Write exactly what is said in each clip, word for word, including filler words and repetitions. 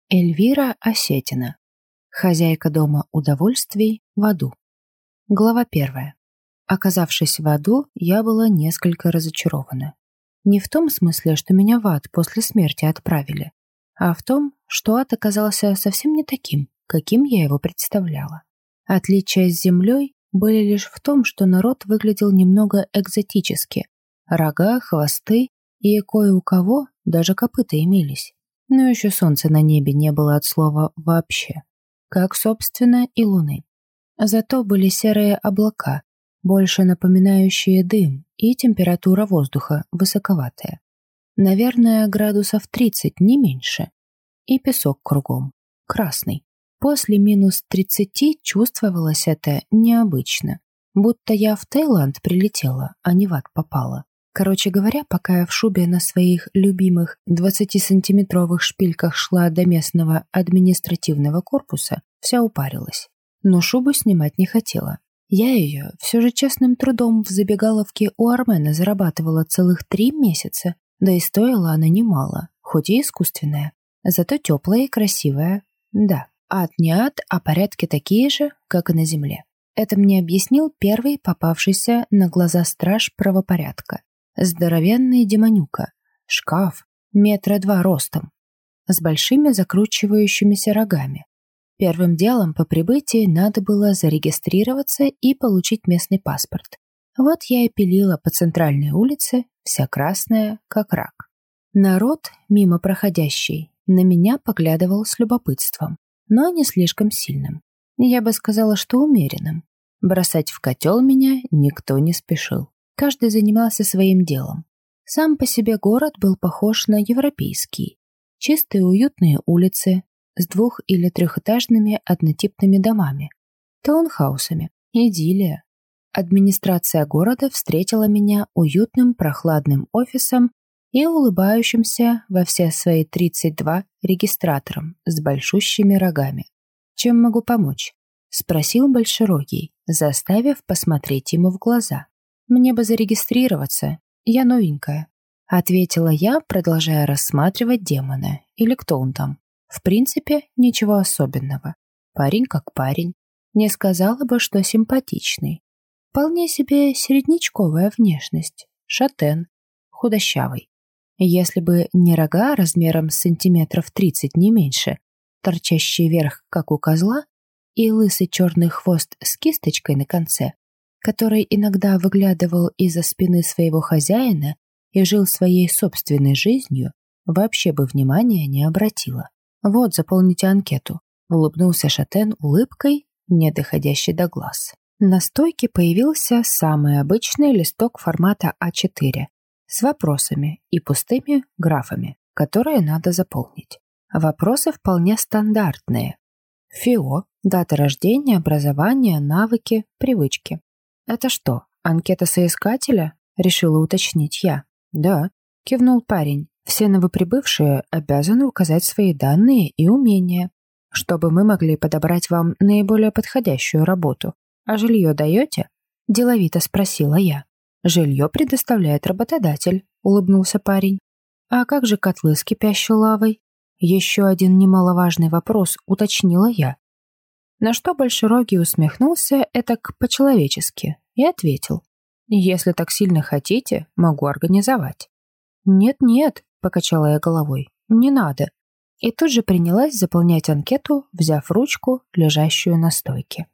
Эльвира Осетина. Хозяйка дома удовольствий в аду. Глава первая. Оказавшись в аду, я была несколько разочарована. Не в том смысле, что меня в ад после смерти отправили, а в том, что ад оказался совсем не таким, каким я его представляла. Отличия с землей были лишь в том, что народ выглядел немного экзотически. Рога, хвосты и кое у кого даже копыта имелись. Но еще солнца на небе не было от слова «вообще», как, собственно, и луны. Зато были серые облака, больше напоминающие дым, и температура воздуха высоковатая. Наверное, градусов тридцать, не меньше. И песок кругом, красный. После минус тридцати чувствовалось это необычно, будто я в Таиланд прилетела, а не в ад попала. Короче говоря, пока я в шубе на своих любимых двадцатисантиметровых шпильках шла до местного административного корпуса, вся упарилась. Но шубу снимать не хотела. Я ее все же честным трудом в забегаловке у Армена зарабатывала целых три месяца, да и стоила она немало, хоть и искусственная. Зато теплая и красивая. Да, ад не ад, а порядки такие же, как и на земле. Это мне объяснил первый попавшийся на глаза страж правопорядка. Здоровенный демонюка, шкаф, метра два ростом, с большими закручивающимися рогами. Первым делом по прибытии надо было зарегистрироваться и получить местный паспорт. Вот я и пилила по центральной улице, вся красная, как рак. Народ, мимо проходящий, на меня поглядывал с любопытством, но не слишком сильным. Я бы сказала, что умеренным. Бросать в котел меня никто не спешил. Каждый занимался своим делом. Сам по себе город был похож на европейский. Чистые уютные улицы с двух- или трехэтажными однотипными домами, таунхаусами. Идиллия. Администрация города встретила меня уютным прохладным офисом и улыбающимся во все свои тридцать два регистратором с большущими рогами. «Чем могу помочь?» — спросил Большерогий, заставив посмотреть ему в глаза. «Мне бы зарегистрироваться, я новенькая», — ответила я, продолжая рассматривать демона, или кто он там. В принципе, ничего особенного. Парень как парень. Не сказала бы, что симпатичный. Вполне себе середнячковая внешность. Шатен, худощавый. Если бы не рога размером с сантиметров тридцать, не меньше, торчащие вверх, как у козла, и лысый черный хвост с кисточкой на конце, который иногда выглядывал из-за спины своего хозяина и жил своей собственной жизнью, вообще бы внимания не обратила. «Вот, заполните анкету», — улыбнулся Шатен улыбкой, не доходящей до глаз. На стойке появился самый обычный листок формата а четыре с вопросами и пустыми графами, которые надо заполнить. Вопросы вполне стандартные. ФИО, дата рождения, образование, навыки, привычки. «Это что, анкета соискателя?» — решила уточнить я. «Да», — кивнул парень. «Все новоприбывшие обязаны указать свои данные и умения, чтобы мы могли подобрать вам наиболее подходящую работу. А жилье даете?» — деловито спросила я. «Жилье предоставляет работодатель», — улыбнулся парень. «А как же котлы с кипящей лавой?» Еще один немаловажный вопрос уточнила я. На что Большерогий усмехнулся этак по-человечески и ответил: «Если так сильно хотите, могу организовать». «Нет-нет», — покачала я головой, — «не надо». И тут же принялась заполнять анкету, взяв ручку, лежащую на стойке.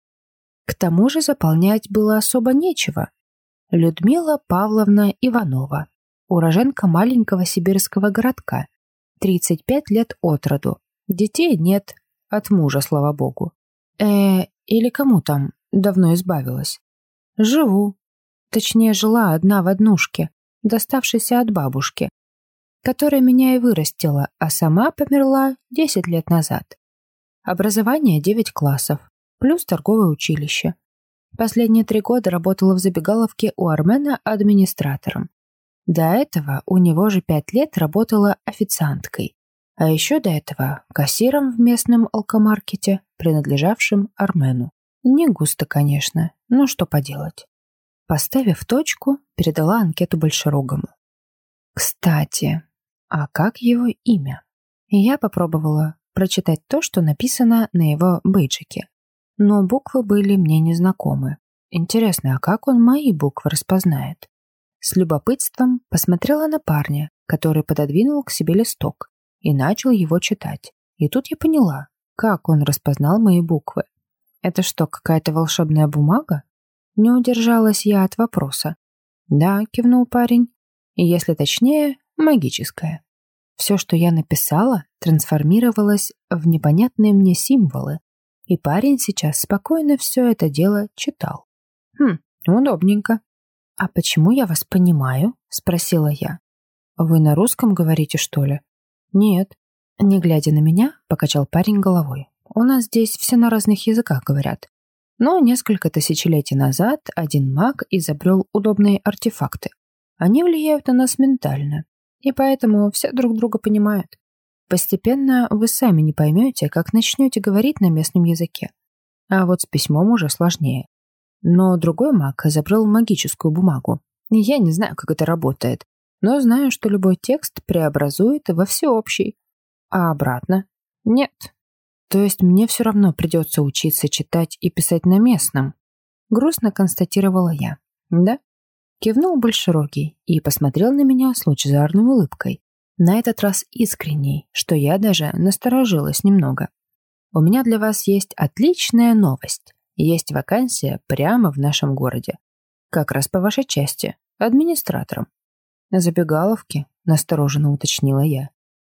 К тому же заполнять было особо нечего. Людмила Павловна Иванова, уроженка маленького сибирского городка, тридцать пять лет от роду, детей нет, от мужа, слава богу. Э, или кому там, давно избавилась. Живу. Точнее, жила одна в однушке, доставшейся от бабушки, которая меня и вырастила, а сама померла десять лет назад. Образование девять классов, плюс торговое училище. Последние три года работала в забегаловке у Армена администратором. До этого у него же пять лет работала официанткой. А еще до этого кассиром в местном алкомаркете, принадлежавшем Армену. Не густо, конечно, но что поделать. Поставив точку, передала анкету Большерогому. Кстати, а как его имя? И я попробовала прочитать то, что написано на его бейджике. Но буквы были мне незнакомы. Интересно, а как он мои буквы распознает? С любопытством посмотрела на парня, который пододвинул к себе листок и начал его читать. И тут я поняла, как он распознал мои буквы. Это что, какая-то волшебная бумага? Не удержалась я от вопроса. Да, кивнул парень. И если точнее, магическая. Все, что я написала, трансформировалось в непонятные мне символы, и парень сейчас спокойно все это дело читал. Хм, удобненько. «А почему я вас понимаю?» — спросила я. «Вы на русском говорите, что ли?» «Нет». Не глядя на меня, покачал парень головой. «У нас здесь все на разных языках говорят. Но несколько тысячелетий назад один маг изобрел удобные артефакты. Они влияют на нас ментально, и поэтому все друг друга понимают. Постепенно вы сами не поймете, как начнете говорить на местном языке. А вот с письмом уже сложнее. Но другой маг изобрел магическую бумагу. И я не знаю, как это работает, но знаю, что любой текст преобразует во всеобщий. А обратно? Нет. То есть мне все равно придется учиться читать и писать на местном. Грустно констатировала я. Да? Кивнул Большерогий и посмотрел на меня с лучезарной улыбкой. На этот раз искренней, что я даже насторожилась немного. У меня для вас есть отличная новость. Есть вакансия прямо в нашем городе. Как раз по вашей части, администратором. Забегаловки, настороженно уточнила я.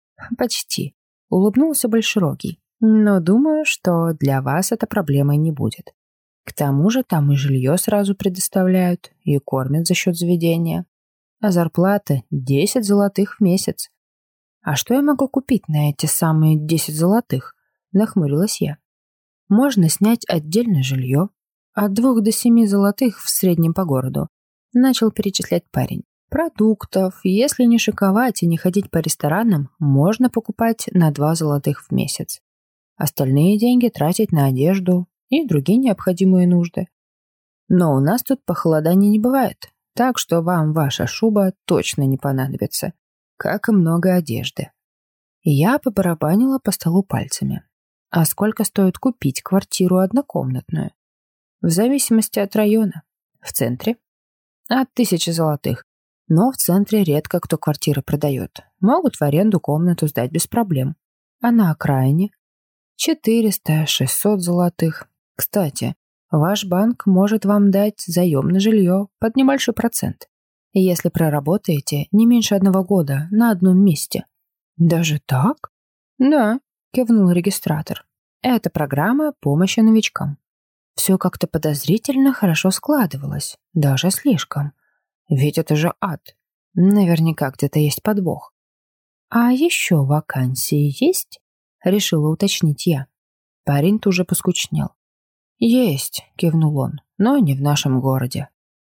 Почти. Улыбнулся Большерогий. Но думаю, что для вас это проблемой не будет. К тому же там и жилье сразу предоставляют, и кормят за счет заведения. А зарплата десять золотых в месяц. А что я могу купить на эти самые десять золотых? Нахмурилась я. Можно снять отдельное жилье. От двух до семи золотых в среднем по городу. Начал перечислять парень. Продуктов, если не шиковать и не ходить по ресторанам, можно покупать на два золотых в месяц. Остальные деньги тратить на одежду и другие необходимые нужды. Но у нас тут похолодания не бывает, так что вам ваша шуба точно не понадобится, как и много одежды. Я побарабанила по столу пальцами. А сколько стоит купить квартиру однокомнатную? В зависимости от района. В центре? От тысячи золотых. Но в центре редко кто квартиры продает. Могут в аренду комнату сдать без проблем. А на окраине? четыреста-шестьсот золотых. Кстати, ваш банк может вам дать заем на жилье под небольшой процент, если проработаете не меньше одного года на одном месте. Даже так? Да, кивнул регистратор. Это программа помощи новичкам. Все как-то подозрительно хорошо складывалось, даже слишком. Ведь это же ад. Наверняка где-то есть подвох. А еще вакансии есть? Решила уточнить я. Парень тут же поскучнел. Есть, кивнул он, но не в нашем городе.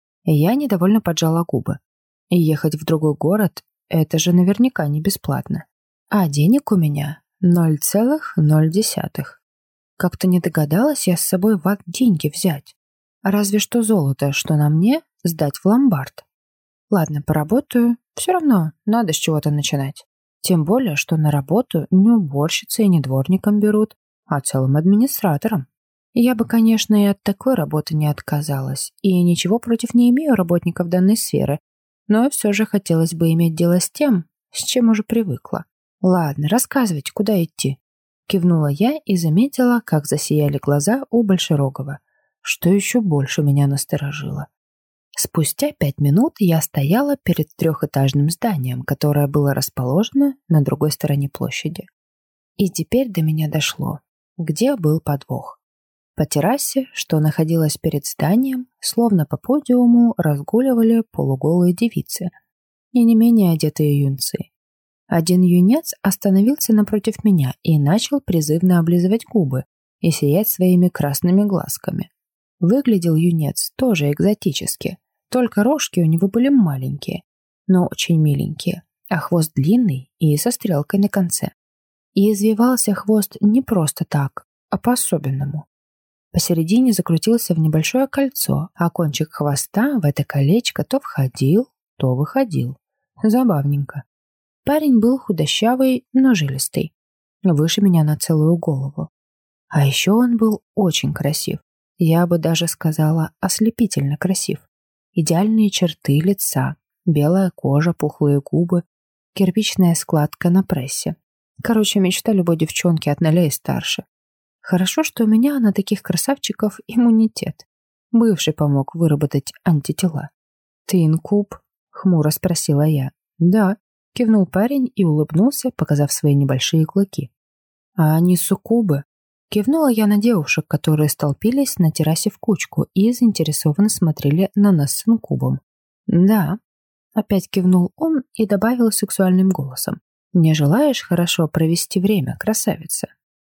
Я недовольно поджала губы. Ехать в другой город — это же наверняка не бесплатно. А денег у меня ноль целых ноль десятых. Как-то не догадалась я с собой в ад деньги взять. Разве что золото, что на мне, сдать в ломбард. Ладно, поработаю. Все равно надо с чего-то начинать. Тем более, что на работу не уборщицей и не дворником берут, а целым администратором. Я бы, конечно, и от такой работы не отказалась, и ничего против не имею работников данной сферы, но все же хотелось бы иметь дело с тем, с чем уже привыкла. Ладно, рассказывайте, куда идти. Кивнула я и заметила, как засияли глаза у Большерогова, что еще больше меня насторожило. Спустя пять минут я стояла перед трехэтажным зданием, которое было расположено на другой стороне площади. И теперь до меня дошло, где был подвох. По террасе, что находилась перед зданием, словно по подиуму разгуливали полуголые девицы и не менее одетые юнцы. Один юнец остановился напротив меня и начал призывно облизывать губы и сиять своими красными глазками. Выглядел юнец тоже экзотически, только рожки у него были маленькие, но очень миленькие, а хвост длинный и со стрелкой на конце. И извивался хвост не просто так, а по-особенному. Посередине закрутился в небольшое кольцо, а кончик хвоста в это колечко то входил, то выходил. Забавненько. Парень был худощавый, но жилистый. выше меня на целую голову. А еще он был очень красив. Я бы даже сказала, ослепительно красив. Идеальные черты лица, белая кожа, пухлые губы, кирпичная складка на прессе. Короче, мечта любой девчонки от ноля и старше. Хорошо, что у меня на таких красавчиков иммунитет. Бывший помог выработать антитела. «Ты инкуб?» — хмуро спросила я. «Да», — кивнул парень и улыбнулся, показав свои небольшие клыки. «А они суккубы?» Кивнула я на девушек, которые столпились на террасе в кучку и заинтересованно смотрели на нас с инкубом. «Да», — опять кивнул он и добавил сексуальным голосом. «Не желаешь хорошо провести время, красавица?»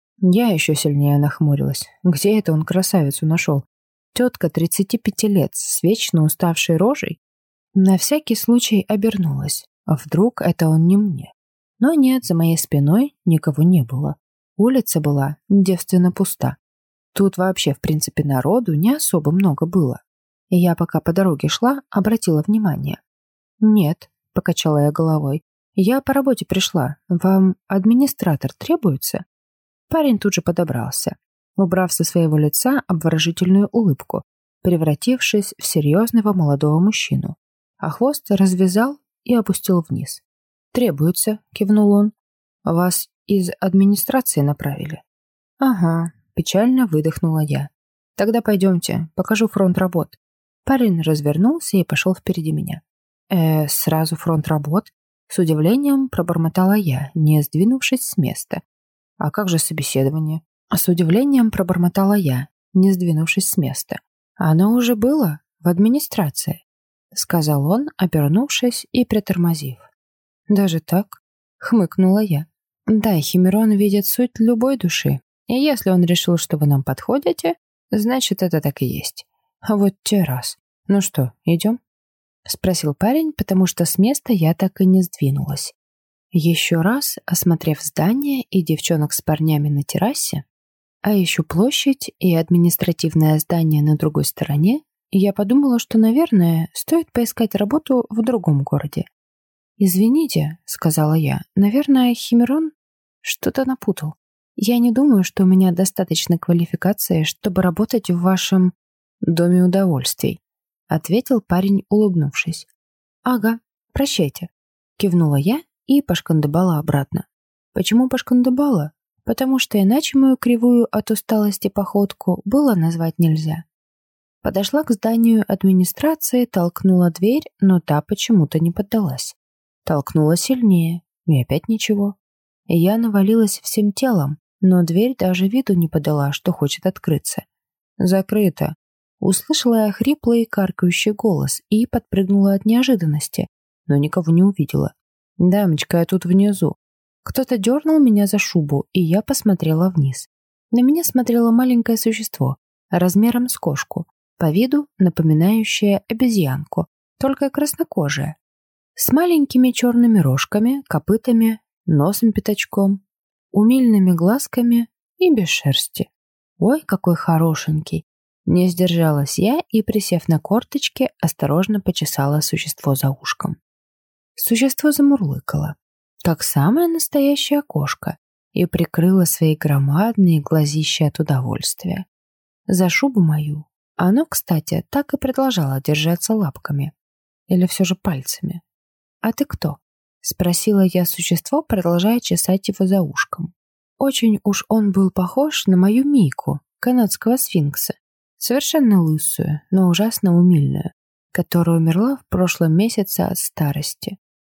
Я еще сильнее нахмурилась. Где это он красавицу нашел? Тетка тридцати пяти лет с вечно уставшей рожей? На всякий случай обернулась. А вдруг это он не мне? Но нет, за моей спиной никого не было. Улица была девственно пуста. Тут вообще, в принципе, народу не особо много было. И я, пока по дороге шла, обратила внимание. «Нет», — покачала я головой, — «я по работе пришла. Вам администратор требуется?» Парень тут же подобрался, убрав со своего лица обворожительную улыбку, превратившись в серьезного молодого мужчину. А хвост развязал и опустил вниз. «Требуется», — кивнул он. «Вас из администрации направили?» «Ага», — печально выдохнула я. «Тогда пойдемте, покажу фронт работ». Парень развернулся и пошел впереди меня. «Э, сразу фронт работ?» С удивлением пробормотала я, не сдвинувшись с места. «А как же собеседование?» С удивлением пробормотала я, не сдвинувшись с места. «Оно уже было в администрации», — сказал он, обернувшись и притормозив. «Даже так?» — хмыкнула я. «Да, Химерон видит суть любой души, и если он решил, что вы нам подходите, значит, это так и есть. А вот те раз. Ну что, идем?» — спросил парень, потому что с места я так и не сдвинулась. Еще раз, осмотрев здание и девчонок с парнями на террасе, а еще площадь и административное здание на другой стороне, я подумала, что, наверное, стоит поискать работу в другом городе. «Извините», — сказала я, — «наверное, Химерон что-то напутал. Я не думаю, что у меня достаточно квалификации, чтобы работать в вашем доме удовольствий», — ответил парень, улыбнувшись. «Ага, прощайте», — кивнула я и пошкандыбала обратно. Почему пошкандыбала? Потому что иначе мою кривую от усталости походку было назвать нельзя. Подошла к зданию администрации, толкнула дверь, но та почему-то не поддалась. Толкнула сильнее, и опять ничего. Я навалилась всем телом, но дверь даже виду не подала, что хочет открыться. «Закрыто!» Услышала я хриплый каркающий голос и подпрыгнула от неожиданности, но никого не увидела. «Дамочка, я тут внизу». Кто-то дернул меня за шубу, и я посмотрела вниз. На меня смотрело маленькое существо, размером с кошку, по виду напоминающее обезьянку, только краснокожее, с маленькими черными рожками, копытами, носом-пятачком, умильными глазками и без шерсти. «Ой, какой хорошенький!» Не сдержалась я и, присев на корточки, осторожно почесала существо за ушком. Существо замурлыкало, как самая настоящая кошка, и прикрыло свои громадные глазища от удовольствия. За шубу мою оно, кстати, так и продолжало держаться лапками. Или все же пальцами. «А ты кто?» — спросила я существо, продолжая чесать его за ушком. Очень уж он был похож на мою Мику, канадского сфинкса, совершенно лысую, но ужасно умильную, которая умерла в прошлом месяце от старости.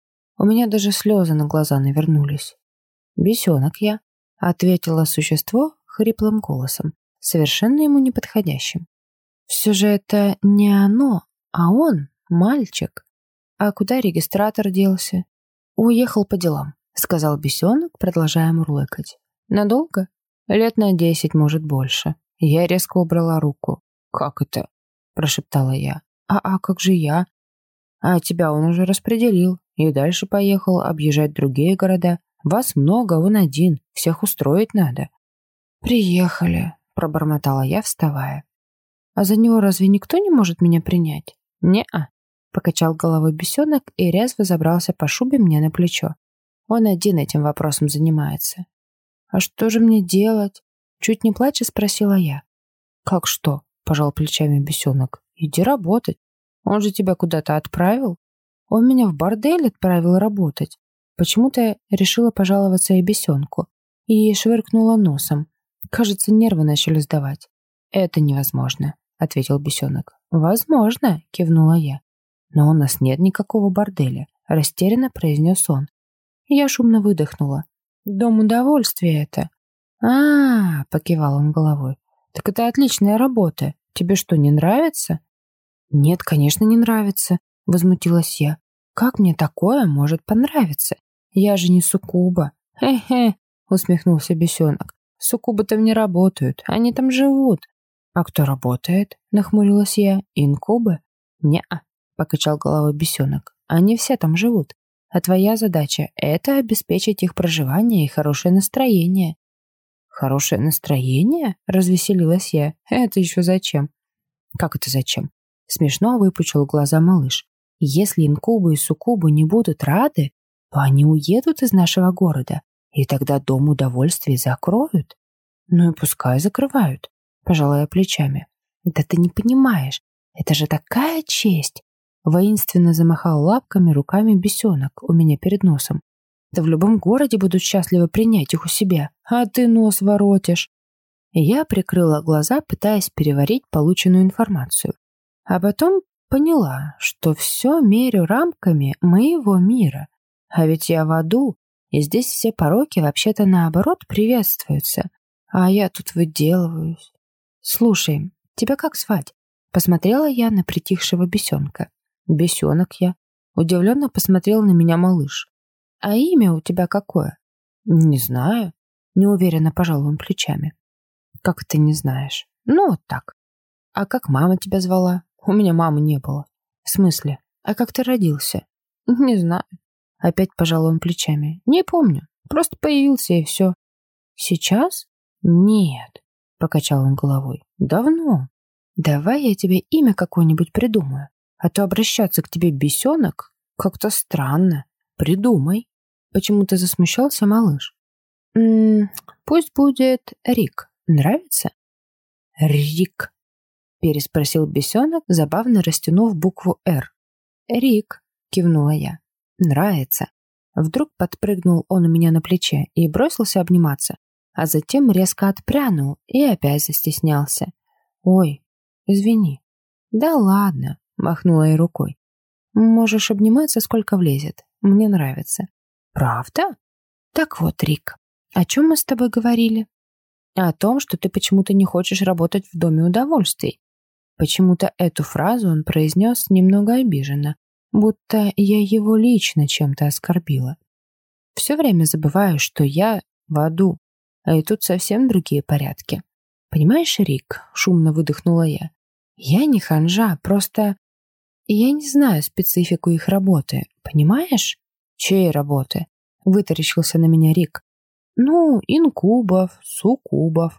У меня даже слезы на глаза навернулись. «Бесенок я», — ответило существо хриплым голосом, совершенно ему неподходящим. «Все же это не оно, а он, мальчик. А куда регистратор делся?» «Уехал по делам», — сказал бесенок, продолжая мурлыкать. «Надолго? Лет на десять, может, больше». Я резко убрала руку. «Как это?» — прошептала я. «А, а как же я?» «А тебя он уже распределил и дальше поехал объезжать другие города. Вас много, он один, всех устроить надо». «Приехали», — пробормотала я, вставая. «А за него разве никто не может меня принять?» «Не-а», — покачал головой бесенок и резво забрался по шубе мне на плечо. «Он один этим вопросом занимается». «А что же мне делать?» Чуть не плача спросила я. «Как что?» — пожал плечами бесенок. «Иди работать. Он же тебя куда-то отправил. Он меня в бордель отправил работать». Почему-то я решила пожаловаться и бесенку. И швыркнула носом. Кажется, нервы начали сдавать. «Это невозможно», — ответил бесенок. «Возможно», — кивнула я. «Но у нас нет никакого борделя», — растерянно произнес он. Я шумно выдохнула. «Дом удовольствия это». «А-а-а», — покивал он головой. «Так это отличная работа. Тебе что, не нравится?» «Нет, конечно, не нравится», — возмутилась я. «Как мне такое может понравиться? Я же не суккуба». «Хе-хе», — усмехнулся бесенок. «Суккубы там не работают, они там живут». «А кто работает?» — нахмурилась я. «Инкубы?» «Не-а», — покачал головой бесенок. «Они все там живут. А твоя задача — это обеспечить их проживание и хорошее настроение». «Хорошее настроение?» — развеселилась я. «Это еще зачем?» «Как это зачем?» Смешно выпучил глаза малыш. «Если инкубы и суккубы не будут рады, то они уедут из нашего города, и тогда дом удовольствий закроют». «Ну и пускай закрывают», — пожала я плечами. «Да ты не понимаешь, это же такая честь!» Воинственно замахал лапками, руками бесенок у меня перед носом. «Да в любом городе будут счастливы принять их у себя, а ты нос воротишь». Я прикрыла глаза, пытаясь переварить полученную информацию. А потом поняла, что все мерю рамками моего мира. А ведь я в аду, и здесь все пороки вообще-то наоборот приветствуются. А я тут выделываюсь. «Слушай, тебя как звать?» Посмотрела я на притихшего бесенка. «Бесенок я». Удивленно посмотрел на меня малыш. «А имя у тебя какое?» «Не знаю». Неуверенно пожал он плечами. «Как ты не знаешь?» «Ну, вот так». «А как мама тебя звала?» «У меня мамы не было». «В смысле? А как ты родился?» «Не знаю». Опять пожал он плечами. «Не помню. Просто появился и все». «Сейчас?» «Нет», — покачал он головой. «Давно. Давай я тебе имя какое-нибудь придумаю. А то обращаться к тебе бесенок как-то странно. Придумай». Почему-то засмущался малыш. «М-м, пусть будет Рик. Нравится?» «Рик», — переспросил бесенок, забавно растянув букву «Р». «Рик», — кивнула я. «Нравится». Вдруг подпрыгнул он у меня на плече и бросился обниматься, а затем резко отпрянул и опять застеснялся. «Ой, извини». «Да ладно», — махнула я рукой. «Можешь обниматься, сколько влезет. Мне нравится». «Правда?» «Так вот, Рик, о чем мы с тобой говорили?» «О том, что ты почему-то не хочешь работать в доме удовольствий». Почему-то эту фразу он произнес немного обиженно, будто я его лично чем-то оскорбила. Все время забываю, что я в аду, а и тут совсем другие порядки. «Понимаешь, Рик?» — шумно выдохнула я. «Я не ханжа, просто я не знаю специфику их работы, понимаешь?» «Чьей работы?» — вытаращился на меня Рик. «Ну, инкубов, суккубов».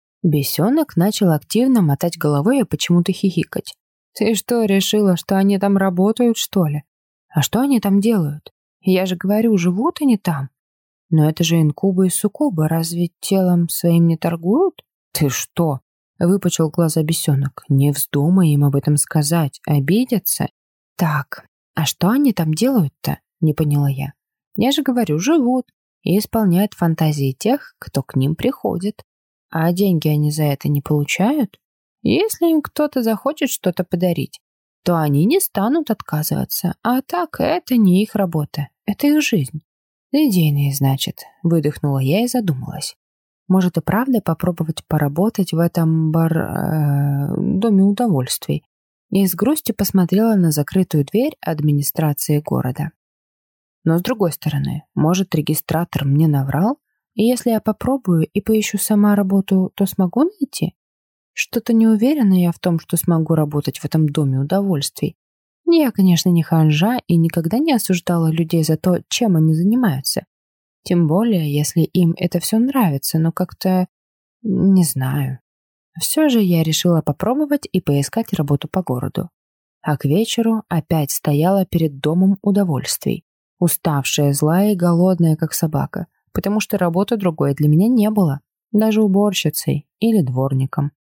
Бесенок начал активно мотать головой и почему-то хихикать. «Ты что, решила, что они там работают, что ли? А что они там делают? Я же говорю, живут они там. Но это же инкубы и суккубы, разве телом своим не торгуют?» «Ты что?» — выпучил глаза бесенок. «Не вздумай им об этом сказать, обидятся». «Так, а что они там делают-то?» — не поняла я. «Я же говорю, живут и исполняют фантазии тех, кто к ним приходит. А деньги они за это не получают? Если им кто-то захочет что-то подарить, то они не станут отказываться. А так, это не их работа, это их жизнь». «Идейные, значит», — выдохнула я и задумалась. Может и правда попробовать поработать в этом бар... Э, доме удовольствий. И с грустью посмотрела на закрытую дверь администрации города. Но с другой стороны, может, регистратор мне наврал? И если я попробую и поищу сама работу, то смогу найти? Что-то не уверена я в том, что смогу работать в этом доме удовольствий. Я, конечно, не ханжа и никогда не осуждала людей за то, чем они занимаются. Тем более, если им это все нравится, но как-то... не знаю. Все же я решила попробовать и поискать работу по городу. А к вечеру опять стояла перед домом удовольствий. Уставшая, злая и голодная, как собака. потому что работы другой для меня не было, даже уборщицей или дворником.